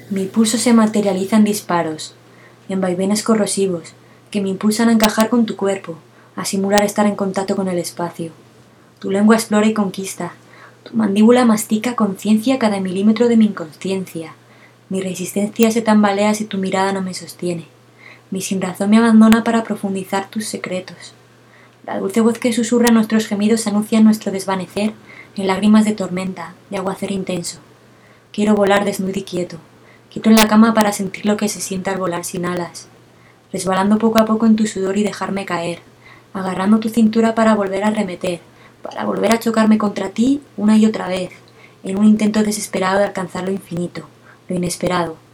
Mi pulso se materializa en disparos, en vaivenes corrosivos, que me impulsan a encajar con tu cuerpo, a simular estar en contacto con el espacio. Tu lengua explora y conquista, tu mandíbula mastica conciencia cada milímetro de mi inconsciencia. Mi resistencia se tambalea si tu mirada no me sostiene. Mi sinrazón me abandona para profundizar tus secretos. La dulce voz que susurra nuestros gemidos anuncia nuestro desvanecer en lágrimas de tormenta, de aguacero intenso. Quiero volar desnudo y quieto en la cama para sentir lo que se siente al volar sin alas, resbalando poco a poco en tu sudor y dejarme caer, agarrando tu cintura para volver a arremeter, para volver a chocarme contra ti una y otra vez, en un intento desesperado de alcanzar lo infinito, lo inesperado,